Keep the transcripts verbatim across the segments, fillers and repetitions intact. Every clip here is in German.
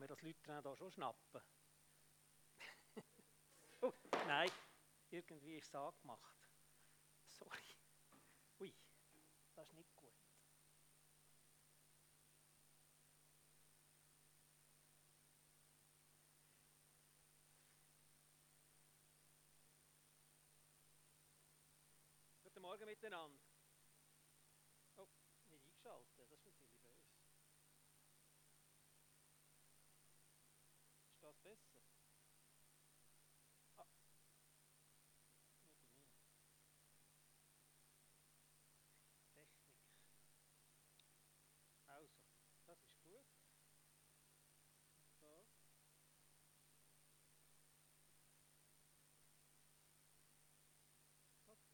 mir das Leute hier schon schnappen. Oh, nein, irgendwie ist es angemacht. Sorry. Ui, das ist nicht gut. Guten Morgen miteinander. Oh, nicht eingeschaltet, das ist natürlich böse. Ist das besser? Ah, nicht bei mir. Technik. Also, das ist gut. So. Okay.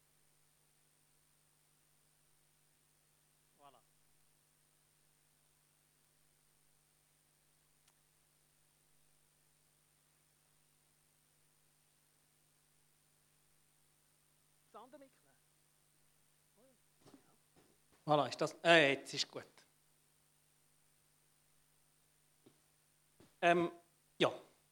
Voilà. Das andere mitnehmen. Voilà, ist das. Äh, jetzt ist gut. Ähm, ja.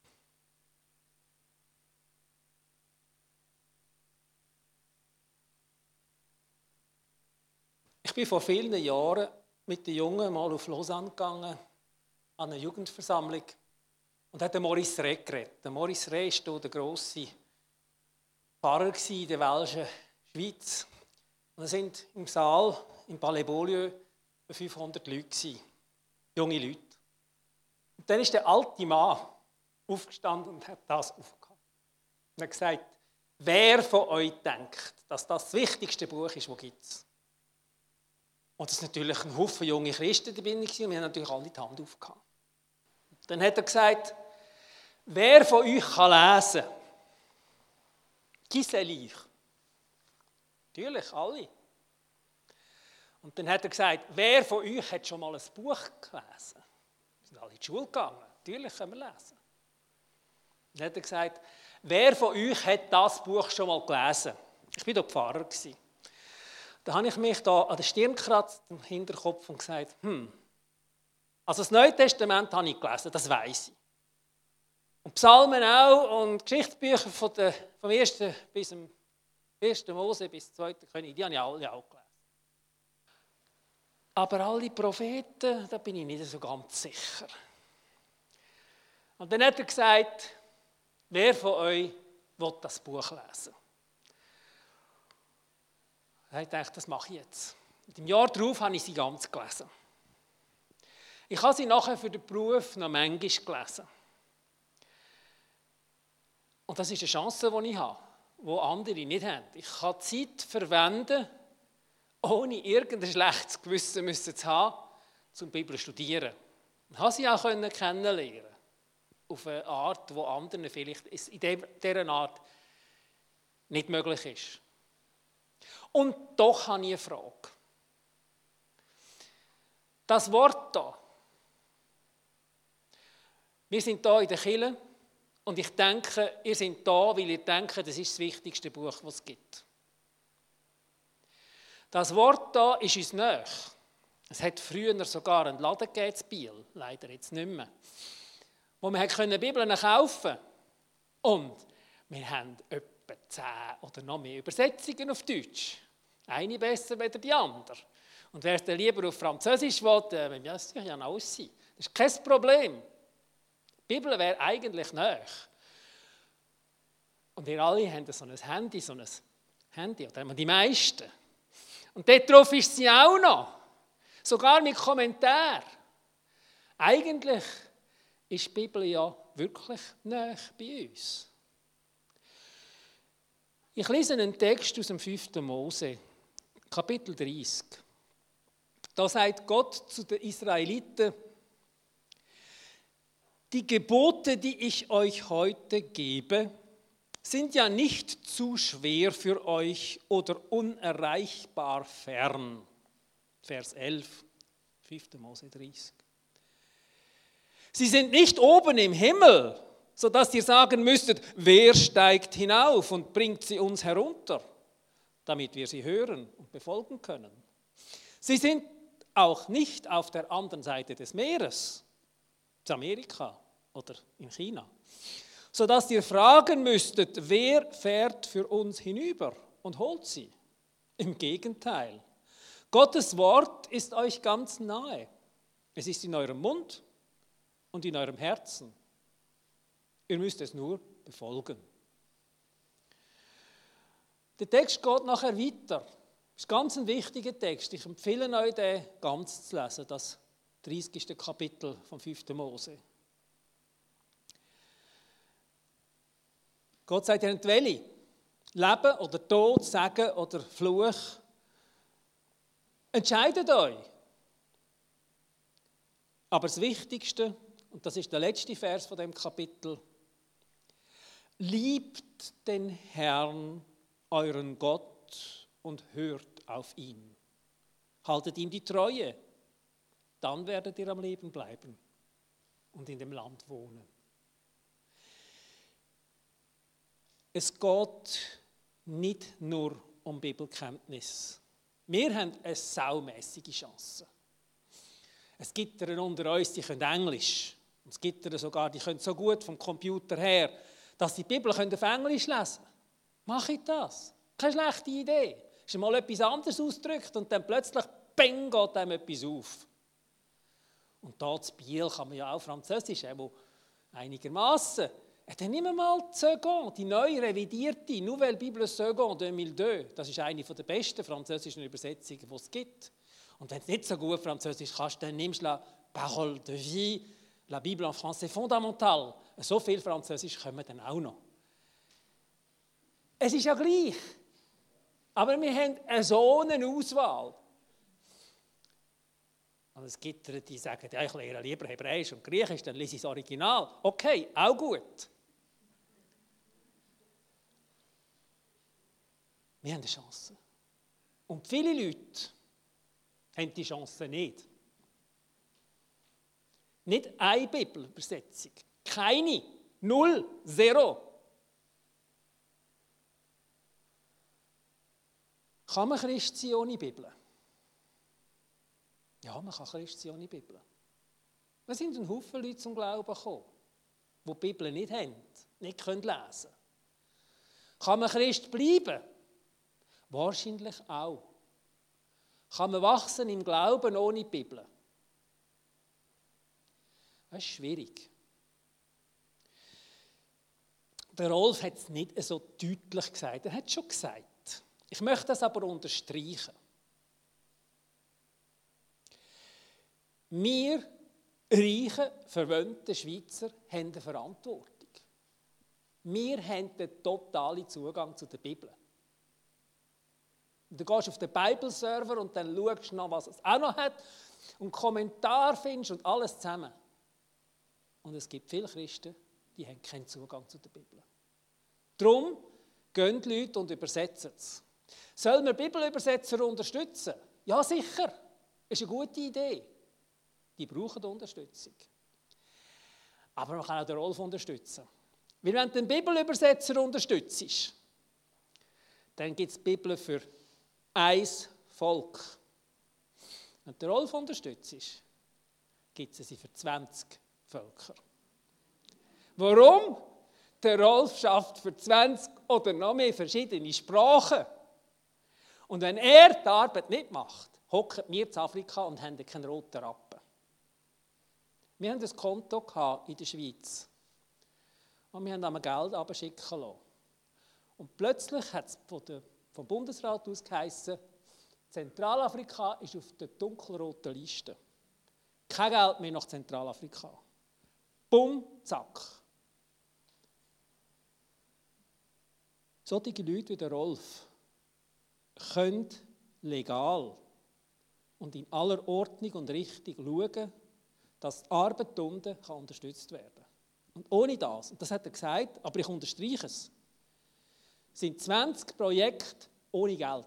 Ich bin vor vielen Jahren mit den Jungen mal auf Lausanne gegangen, an eine Jugendversammlung, und hat Maurice Rey geredet. Maurice Rey war der grosse Pfarrer in der welschen Schweiz. Und es sind im Saal, im Palais Beaulieu, fünfhundert Leute, junge Leute. Und dann ist der alte Mann aufgestanden und hat das aufgehört. Und hat gesagt, wer von euch denkt, dass das das wichtigste Buch ist, das es gibt? Und das war natürlich ein Haufen junge Christen dabei, und wir haben natürlich alle die Hand aufgehauen. Dann hat er gesagt, wer von euch kann lesen? Qui c'est lire? Natürlich, alle. Und dann hat er gesagt, wer von euch hat schon mal ein Buch gelesen? Wir sind alle in die Schule gegangen, natürlich können wir lesen. Dann hat er gesagt, wer von euch hat das Buch schon mal gelesen? Ich war da Pfarrer. Da habe ich mich da an der Stirn gekratzt, im Hinterkopf, und gesagt, hm, also das Neue Testament habe ich gelesen, das weiss ich. Und Psalmen auch und Geschichtsbücher von der, vom ersten bis zum ersten Mose bis zum zweiten König, die habe ich alle auch gelesen. Aber alle Propheten, da bin ich nicht so ganz sicher. Und dann hat er gesagt, wer von euch will das Buch lesen? Ich dachte, das mache ich jetzt. Und im Jahr darauf habe ich sie ganz gelesen. Ich habe sie nachher für den Beruf noch manchmal gelesen. Und das ist eine Chance, die ich habe, die andere nicht haben. Ich kann Zeit verwenden, ohne irgendein schlechtes Gewissen müssen zu haben, um die Bibel zu studieren. Ich habe sie auch kennenlernen, auf eine Art, die anderen vielleicht in dieser Art nicht möglich ist. Und doch habe ich eine Frage. Das Wort da. Wir sind hier in der Kirche und ich denke, ihr seid da, weil ihr denkt, das ist das wichtigste Buch, das es gibt. Das Wort da ist uns nahe. Es hat früher sogar einen Laden gegeben in Biel, leider jetzt nicht mehr, wo man Bibeln kaufen konnte. Und wir haben etwa zehn oder noch mehr Übersetzungen auf Deutsch. Eine besser als die andere. Und wer es dann lieber auf Französisch will, äh, ja, das kann ja auch sein. Das ist kein Problem. Die Bibel wäre eigentlich nahe. Und wir alle haben so ein Handy, so ein Handy, oder die meisten. Und dort drauf ist sie auch noch. Sogar mit Kommentar. Eigentlich ist die Bibel ja wirklich nahe bei uns. Ich lese einen Text aus dem fünften Mose, Kapitel dreißig. Da sagt Gott zu den Israeliten, die Gebote, die ich euch heute gebe, sind ja nicht zu schwer für euch oder unerreichbar fern. Vers elf, fünften Mose dreißig. Sie sind nicht oben im Himmel, sodass ihr sagen müsstet, wer steigt hinauf und bringt sie uns herunter, damit wir sie hören und befolgen können. Sie sind auch nicht auf der anderen Seite des Meeres, in Amerika oder in China. Sodass ihr fragen müsstet, wer fährt für uns hinüber und holt sie? Im Gegenteil. Gottes Wort ist euch ganz nahe. Es ist in eurem Mund und in eurem Herzen. Ihr müsst es nur befolgen. Der Text geht nachher weiter. Das ist ganz ein wichtiger Text. Ich empfehle euch, den ganz zu lesen, das dreißigste Kapitel vom fünften Mose. Gott sagt, ihr habt Welle. Leben oder Tod, Segen oder Fluch. Entscheidet euch. Aber das Wichtigste, und das ist der letzte Vers von dem Kapitel, liebt den Herrn, euren Gott, und hört auf ihn. Haltet ihm die Treue, dann werdet ihr am Leben bleiben und in dem Land wohnen. Es geht nicht nur um Bibelkenntnis. Wir haben eine saumässige Chance. Es gibt einen unter uns, die können Englisch. Es gibt sogar, die können so gut vom Computer her, dass sie die Bibel auf Englisch lesen können. Mache ich das? Keine schlechte Idee. Ist mal etwas anderes ausgedrückt und dann plötzlich, bang, geht einem etwas auf. Und da zu Biel kann man ja auch Französisch, auch einigermaßen. Dann nehmen wir mal die Second, die neu revidierte Nouvelle Bible Second zweitausendzwei. Das ist eine der besten französischen Übersetzungen, die es gibt. Und wenn du nicht so gut Französisch kannst, dann nimmst du la Parole de vie, la Bible en français fondamental. So viel Französisch können wir dann auch noch. Es ist ja gleich. Aber wir haben so eine Auswahl. Und es gibt die, die sagen, ja, ich lehre lieber Hebräisch und Griechisch, dann lese ich das Original. Okay, auch gut. Wir haben eine Chance. Und viele Leute haben die Chance nicht. Nicht eine Bibelübersetzung. Keine. Null. Zero. Kann man Christ sein ohne Bibel? Ja, man kann Christ sein ohne Bibel. Es sind ein Haufen Leute zum Glauben gekommen, die die Bibel nicht haben, nicht lesen können. Kann man Christ bleiben? Wahrscheinlich auch. Kann man wachsen im Glauben ohne Bibel? Das ist schwierig. Der Rolf hat es nicht so deutlich gesagt. Er hat es schon gesagt. Ich möchte das aber unterstreichen. Wir reichen, verwöhnten Schweizer haben eine Verantwortung. Wir haben den totalen Zugang zu der Bibel. Du gehst auf den Bibelserver und dann schaust du noch, was es auch noch hat und Kommentar findest und alles zusammen. Und es gibt viele Christen, die haben keinen Zugang zu der Bibel. Darum gehen die Leute und übersetzen es. Sollen wir Bibelübersetzer unterstützen? Ja, sicher. Das ist eine gute Idee. Die brauchen Unterstützung. Aber man kann auch den Rolf unterstützen. Weil wenn du den Bibelübersetzer unterstützt, dann gibt es Bibel für ein Volk. Wenn du den Rolf unterstützt, gibt es sie für zwanzig Völker. Warum? Der Rolf schafft für zwanzig oder noch mehr verschiedene Sprachen. Und wenn er die Arbeit nicht macht, hocken wir in Afrika und haben keinen roten Rappen. Wir hatten ein Konto in der Schweiz. Und wir haben einmal Geld abschicken lassen. Und plötzlich hat es vom Bundesrat aus geheißen, Zentralafrika ist auf der dunkelroten Liste. Kein Geld mehr nach Zentralafrika. Bumm, zack. Solche Leute wie der Rolf können legal und in aller Ordnung und Richtung schauen, dass die Arbeit unten kann unterstützt werden kann. Und ohne das, und das hat er gesagt, aber ich unterstreiche es, sind zwanzig Projekte ohne Geld.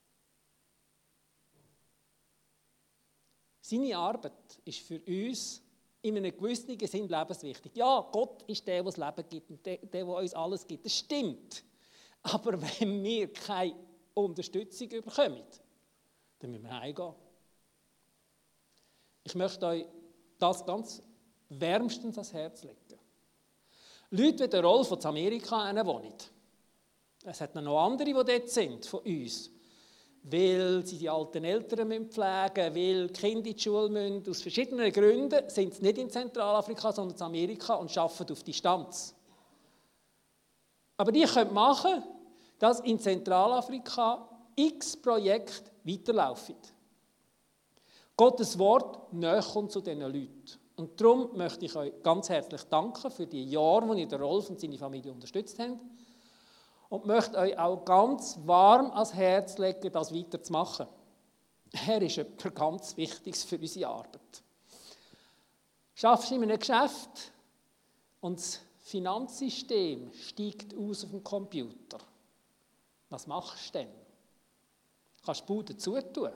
Seine Arbeit ist für uns in einem gewissen Sinn lebenswichtig. Ja, Gott ist der, der das Leben gibt und der, der uns alles gibt. Das stimmt. Aber wenn wir keine Unterstützung bekommen, dann müssen wir heimgehen. Ich möchte euch das ganz wärmstens ans Herz legen. Leute wie der Rolf, die in Amerika wohnen. Es hat noch andere, die dort sind, von uns. Weil sie die alten Eltern pflegen müssen, weil die Kinder in die Schule müssen. Aus verschiedenen Gründen sind sie nicht in Zentralafrika, sondern in Amerika und arbeiten auf Distanz. Aber die können machen, dass in Zentralafrika x Projekte weiterlaufen. Gottes Wort näher kommt zu diesen Leuten. Und darum möchte ich euch ganz herzlich danken für die Jahre, wo ihr den Rolf und seine Familie unterstützt habt. Und möchte euch auch ganz warm ans Herz legen, das weiterzumachen. Er ist etwas ganz Wichtiges für unsere Arbeit. Schaffst du in einem Geschäft und das Finanzsystem steigt aus auf dem Computer. Was machst du denn? Kannst du die Bude zutun?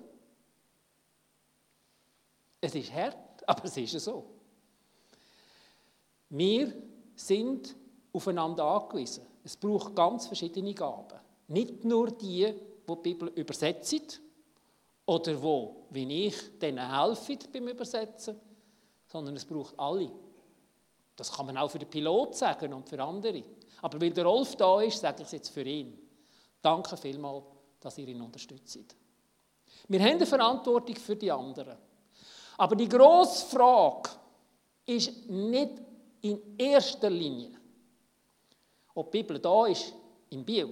Es ist hart, aber es ist so. Wir sind aufeinander angewiesen. Es braucht ganz verschiedene Gaben. Nicht nur die, die die Bibel übersetzen oder wo, wie ich, denen helfe beim Übersetzen, sondern es braucht alle. Das kann man auch für den Pilot sagen und für andere. Aber weil der Rolf da ist, sage ich es jetzt für ihn. Danke vielmals, dass ihr ihn unterstützt. Wir haben eine Verantwortung für die anderen. Aber die grosse Frage ist nicht in erster Linie, ob die Bibel da ist, in Biel.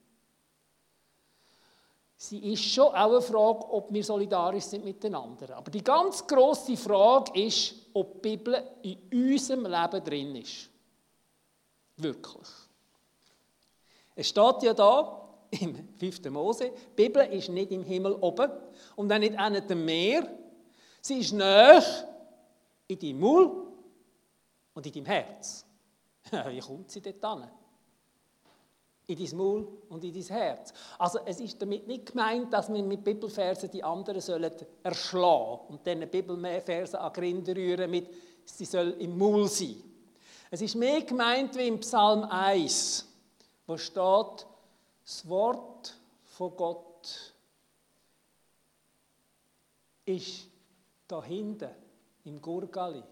Sie ist schon auch eine Frage, ob wir solidarisch sind mit den anderen. Aber die ganz grosse Frage ist, ob die Bibel in unserem Leben drin ist. Wirklich. Es steht ja da, im fünften Mose, die Bibel ist nicht im Himmel oben und auch nicht an dem Meer. Sie ist nahe in deinem Maul und in deinem Herz. Wie kommt sie dort hin? In dein Maul und in dein Herz. Also es ist damit nicht gemeint, dass wir mit Bibelversen die anderen sollen erschlagen und dann Bibelversen an die Rinde rühren, mit, sie soll im Maul sein. Es ist mehr gemeint wie im Psalm eins, wo steht, das Wort von Gott ist da hinten im Gurgali.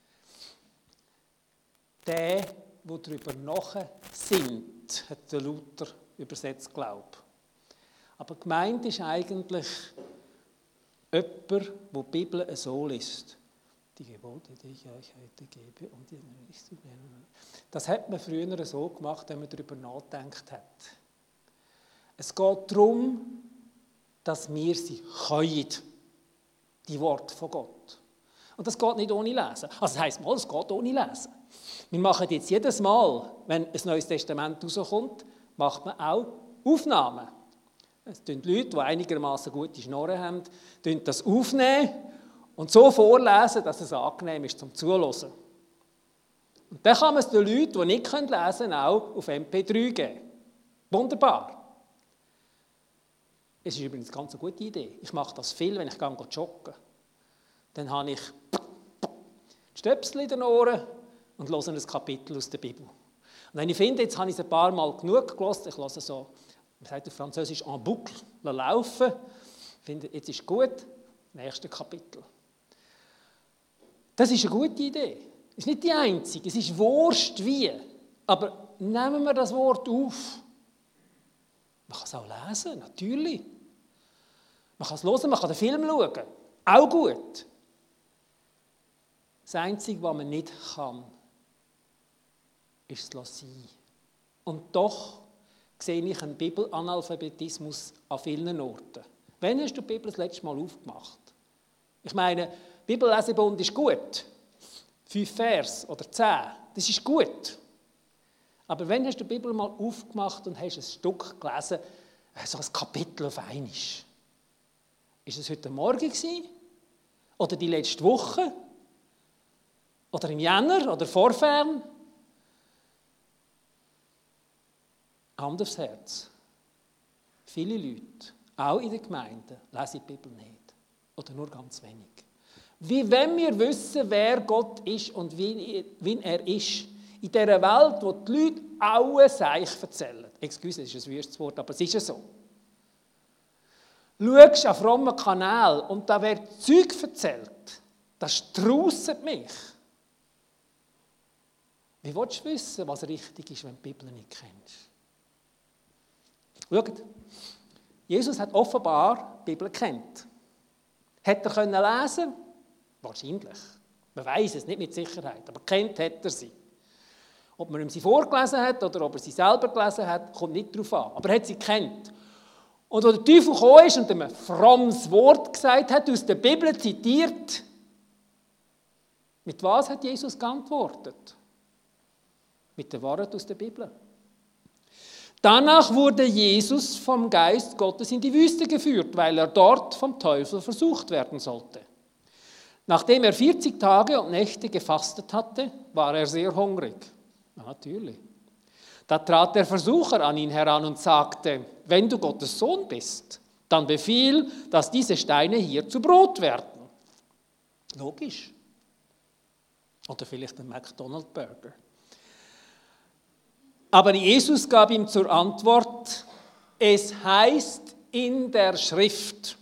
Der, der darüber nachsinnt, hat der Luther übersetzt, glaube ich. Aber gemeint ist eigentlich jemand, der die Bibel so liest. Die Gebote, die ich euch heute gebe. Und die das hat man früher so gemacht, wenn man darüber nachgedacht hat. Es geht darum, dass wir sie können, die Worte von Gott. Und das geht nicht ohne Lesen. Also das heisst mal, es geht ohne Lesen. Wir machen jetzt jedes Mal, wenn ein neues Testament rauskommt, macht man auch Aufnahmen. Es tun Leute, die einigermaßen gute Schnorren haben, das aufnehmen und so vorlesen, dass es angenehm ist zum Zuhören. Und dann kann man es den Leuten, die nicht lesen können, auch auf M P drei geben. Wunderbar. Es ist übrigens eine ganz gute Idee. Ich mache das viel, wenn ich joggen gehe. Dann habe ich die Stöpsel in den Ohren und höre ein Kapitel aus der Bibel. Und wenn ich finde, jetzt habe ich es ein paar Mal genug gehört, ich höre so, man sagt auf Französisch, en boucle, laufen. Ich finde, jetzt ist gut, nächstes Kapitel. Das ist eine gute Idee. Es ist nicht die einzige, es ist Wurst wie. Aber nehmen wir das Wort auf. Man kann es auch lesen, natürlich. Man kann es hören, man kann den Film schauen. Auch gut. Das Einzige, was man nicht kann, ist es sein. Und doch sehe ich einen Bibelanalphabetismus an vielen Orten. Wann hast du die Bibel das letzte Mal aufgemacht? Ich meine, Bibellesebund ist gut. Fünf Vers oder zehn, das ist gut. Aber wann hast du die Bibel mal aufgemacht und hast ein Stück gelesen, so ein Kapitel auf einmal? Ist es heute Morgen gewesen? Oder die letzte Woche? Oder im Jänner? Oder vorfern? Hand aufs Herz. Viele Leute, auch in den Gemeinden, lesen die Bibel nicht. Oder nur ganz wenig. Wie wenn wir wissen, wer Gott ist und wie, wie er ist. In dieser Welt, wo die Leute alles Seich erzählen. Excuse, das ist ein wüstes Wort, aber es ist ja so. Schaust auf frommen Kanal und da wird Zeug erzählt. Das strusset mich. Wie willst du wissen, was richtig ist, wenn du die Bibel nicht kennst? Schaut, Jesus hat offenbar die Bibel gekannt. Hätte er können lesen? Wahrscheinlich. Man weiß es nicht mit Sicherheit, aber kennt hat er sie. Ob man ihm sie vorgelesen hat oder ob er sie selber gelesen hat, kommt nicht darauf an. Aber er hat sie gekannt. Und als der Teufel gekommen ist und ihm ein frommes Wort gesagt hat, aus der Bibel zitiert, mit was hat Jesus geantwortet? Mit der Wahrheit aus der Bibel. Danach wurde Jesus vom Geist Gottes in die Wüste geführt, weil er dort vom Teufel versucht werden sollte. Nachdem er vierzig Tage und Nächte gefastet hatte, war er sehr hungrig. Natürlich. Da trat der Versucher an ihn heran und sagte, wenn du Gottes Sohn bist, dann befiehl, dass diese Steine hier zu Brot werden. Logisch. Oder vielleicht ein McDonald's-Burger. Aber Jesus gab ihm zur Antwort, es heißt in der Schrift,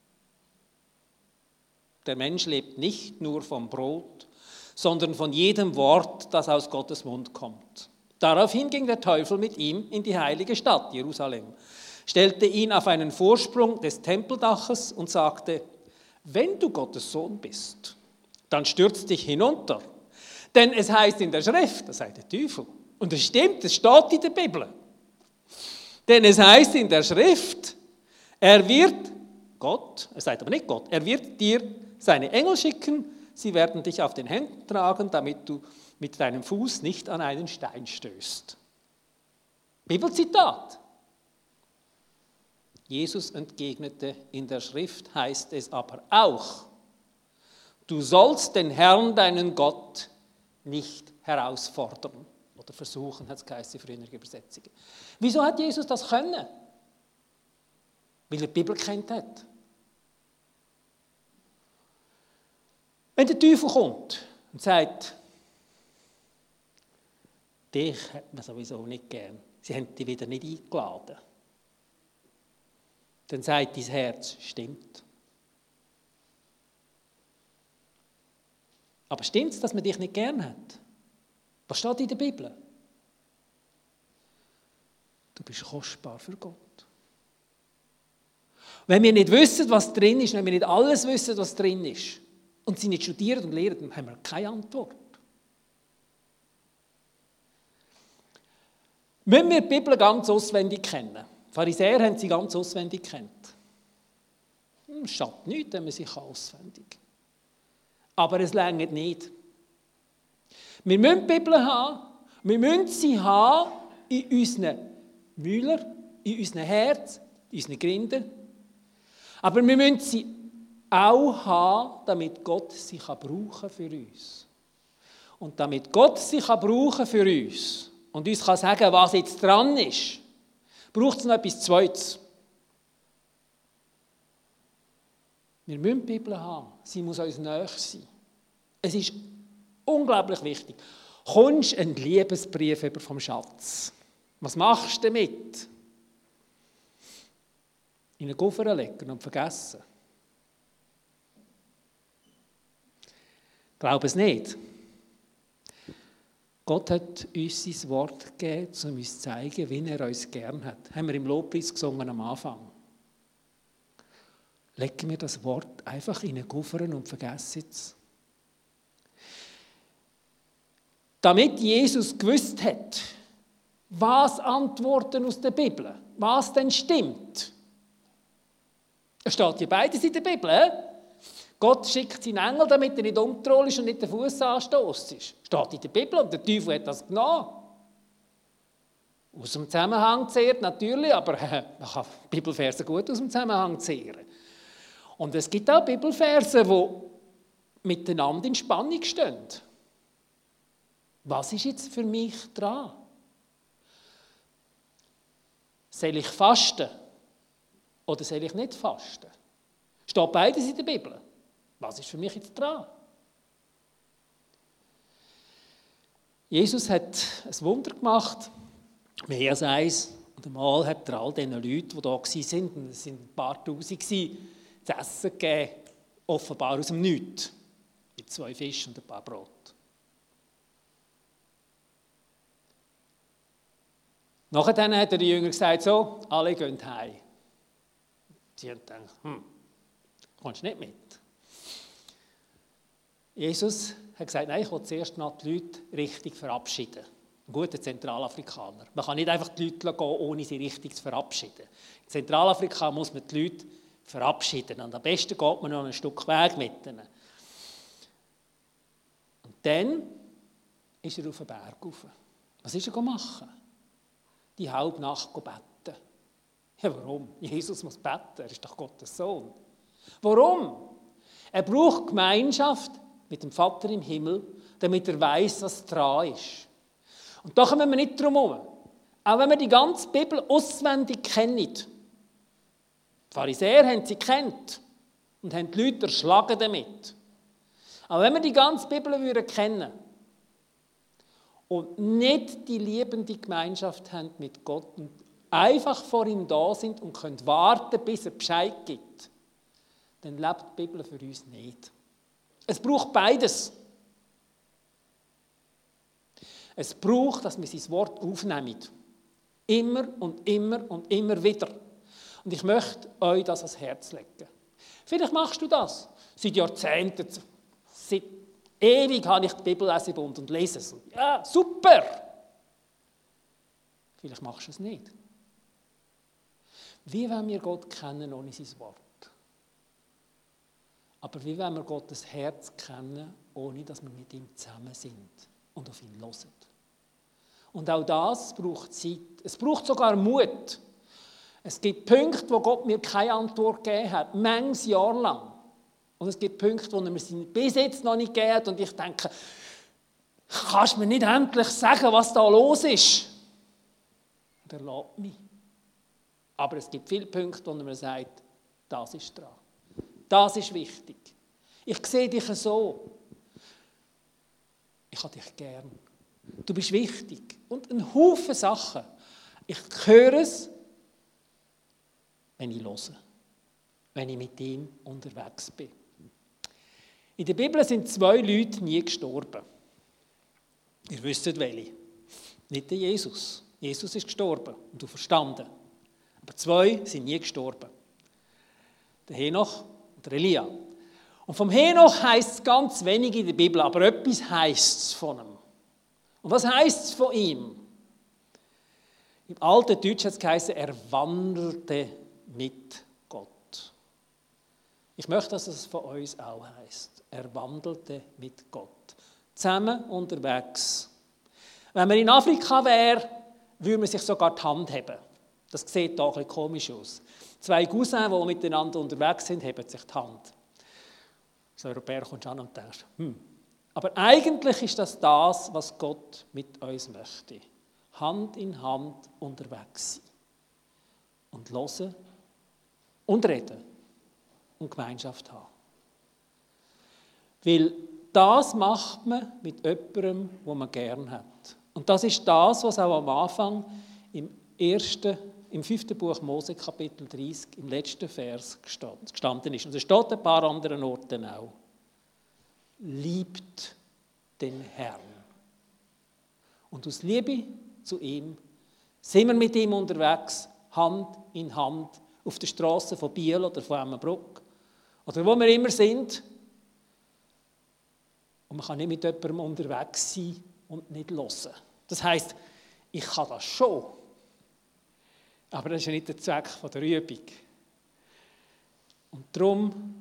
der Mensch lebt nicht nur vom Brot, sondern von jedem Wort, das aus Gottes Mund kommt. Daraufhin ging der Teufel mit ihm in die heilige Stadt, Jerusalem, stellte ihn auf einen Vorsprung des Tempeldaches und sagte, wenn du Gottes Sohn bist, dann stürz dich hinunter. Denn es heißt in der Schrift, das sagt der Teufel, und es stimmt, es steht in der Bibel. Denn es heißt in der Schrift, er wird, Gott, er sagt aber nicht Gott, er wird dir seine Engel schicken, sie werden dich auf den Händen tragen, damit du mit deinem Fuß nicht an einen Stein stößt. Bibelzitat. Jesus entgegnete, in der Schrift heißt es aber auch, du sollst den Herrn, deinen Gott, nicht herausfordern. Oder versuchen, hat es geheißen, frühere Übersetzungen. Wieso hat Jesus das können? Weil er die Bibel kennt hat. Wenn der Teufel kommt und sagt, dich hat man sowieso nicht gern, sie haben dich wieder nicht eingeladen, dann sagt dein Herz, stimmt. Aber stimmt es, dass man dich nicht gern hat? Was steht in der Bibel? Du bist kostbar für Gott. Wenn wir nicht wissen, was drin ist, wenn wir nicht alles wissen, was drin ist, und sie nicht studieren und lehren, dann haben wir keine Antwort. Müssen wir die Bibel ganz auswendig kennen? Die Pharisäer haben sie ganz auswendig gekannt. Es schadet nichts, wenn man sie auswendig kann. Aber es reicht nicht. Wir müssen die Bibel haben, wir müssen sie haben in unseren Mühlern, in unserem Herz, in unseren Grinden. Aber wir müssen sie auch haben, damit Gott sie brauchen kann für uns. Und damit Gott sie brauchen kann für uns und uns kann sagen, was jetzt dran ist, braucht es noch etwas Zweites. Wir müssen die Bibel haben, sie muss uns nahe sein. Es ist unglaublich wichtig. Kommst einen Liebesbrief über vom Schatz? Was machst du damit? In einen Koffer legen und vergessen? Glaub es nicht. Gott hat uns sein Wort gegeben, um uns zu zeigen, wie er uns gern hat. Haben wir im Lobpreis gesungen am Anfang. Legen wir das Wort einfach in einen Koffer und vergessen es. Damit Jesus gewusst hat, was Antworten aus der Bibel, was denn stimmt. Es steht hier beides in der Bibel. He? Gott schickt seinen Engel, damit er nicht umdroht ist und nicht den Fuß anstößt. Steht in der Bibel und der Teufel hat das genommen. Aus dem Zusammenhang zehrt natürlich, aber äh, man kann Bibelverse gut aus dem Zusammenhang zehren. Und es gibt auch Bibelverse, die miteinander in Spannung stehen. Was ist jetzt für mich dran? Soll ich fasten oder soll ich nicht fasten? Steht beides in der Bibel. Was ist für mich jetzt dran? Jesus hat ein Wunder gemacht, mehr als eins. Und einmal hat er all diesen Leuten, die da waren, und es waren ein paar Tausend, zu essen gegeben, offenbar aus dem Nichts, mit zwei Fischen und ein paar Brot. Nachher hat er den Jüngern gesagt, so, alle gehen heim. Sie haben gedacht, hm, kommst nicht mit? Jesus hat gesagt, nein, ich will zuerst noch die Leute richtig verabschieden. Ein guter Zentralafrikaner. Man kann nicht einfach die Leute gehen, ohne sie richtig zu verabschieden. In Zentralafrika muss man die Leute verabschieden. Und am besten geht man noch ein Stück Weg mit ihnen. Und dann ist er auf den Berg rauf. Was ist er gemacht? Die halbe Nacht beten. Ja, warum? Jesus muss beten, er ist doch Gottes Sohn. Warum? Er braucht Gemeinschaft mit dem Vater im Himmel, damit er weiß, was dran ist. Und da kommen wir nicht drum herum. Auch wenn wir die ganze Bibel auswendig kennen. Die Pharisäer haben sie kennt und haben die Leute erschlagen damit. Aber wenn wir die ganze Bibel würden kennen und nicht die liebende Gemeinschaft haben mit Gott und einfach vor ihm da sind und können warten, bis er Bescheid gibt, dann lebt die Bibel für uns nicht. Es braucht beides. Es braucht, dass wir sein Wort aufnehmen. Immer und immer und immer wieder. Und ich möchte euch das ans Herz legen. Vielleicht machst du das. Seit Jahrzehnten, seit ewig habe ich die Bibellesebund und lese es. Ja, super! Vielleicht machst du es nicht. Wie wollen wir Gott kennen ohne sein Wort? Aber wie wollen wir Gottes Herz kennen, ohne dass wir mit ihm zusammen sind und auf ihn hören? Und auch das braucht Zeit. Es braucht sogar Mut. Es gibt Punkte, wo Gott mir keine Antwort gegeben hat, manches Jahr lang. Und es gibt Punkte, wo er mir bis jetzt noch nicht gegeben hat und ich denke, kannst du mir nicht endlich sagen, was da los ist? Und er lässt mich. Aber es gibt viele Punkte, wo er mir sagt, das ist dran. Das ist wichtig. Ich sehe dich so. Ich habe dich gern. Du bist wichtig. Und ein Haufen Sachen. Ich höre es, wenn ich höre. Wenn ich mit ihm unterwegs bin. In der Bibel sind zwei Leute nie gestorben. Ihr wisst welche. Nicht der Jesus. Jesus ist gestorben und du verstanden. Aber zwei sind nie gestorben. Der Henoch und der Elia. Und vom Henoch heisst es ganz wenig in der Bibel, aber etwas heisst es von ihm. Und was heisst es von ihm? Im alten Deutsch hat es geheißen, er wandelte mit Gott. Ich möchte, dass es von uns auch heisst. Er wandelte mit Gott. Zusammen unterwegs. Wenn man in Afrika wäre, würde man sich sogar die Hand haben. Das sieht da ein bisschen komisch aus. Zwei Cousins, die miteinander unterwegs sind, haben sich die Hand. Als Europäer kommst du an und denkst, hm. Aber eigentlich ist das das, was Gott mit uns möchte. Hand in Hand unterwegs sein. Und hören und reden und Gemeinschaft haben. Weil das macht man mit jemandem, den man gern hat. Und das ist das, was auch am Anfang im ersten, im fünften Buch Mose, Kapitel dreißig, im letzten Vers gestanden ist. Und es steht an ein paar anderen Orten auch. Liebt den Herrn. Und aus Liebe zu ihm sind wir mit ihm unterwegs, Hand in Hand, auf der Straße von Biel oder von Emmenbruck oder wo wir immer sind. Und man kann nicht mit jemandem unterwegs sein und nicht hören. Das heisst, ich kann das schon, aber das ist ja nicht der Zweck der Übung. Und darum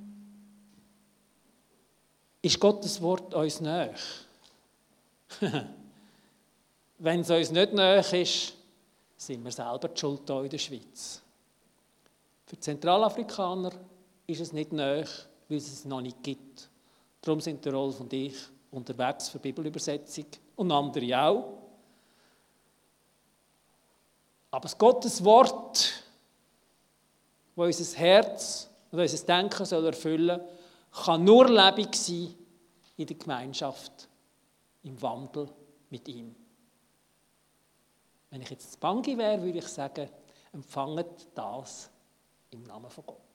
ist Gottes Wort uns nahe. Wenn es uns nicht nahe ist, sind wir selber die Schuld hier in der Schweiz. Für die Zentralafrikaner ist es nicht nahe, weil es es noch nicht gibt. Darum sind der Rolf und ich unterwegs für Bibelübersetzung und andere auch. Aber das Gottes Wort, das unser Herz und unser Denken soll erfüllen soll, kann nur lebendig sein in der Gemeinschaft, im Wandel mit ihm. Wenn ich jetzt Bangi wäre, würde ich sagen, empfanget das im Namen von Gott.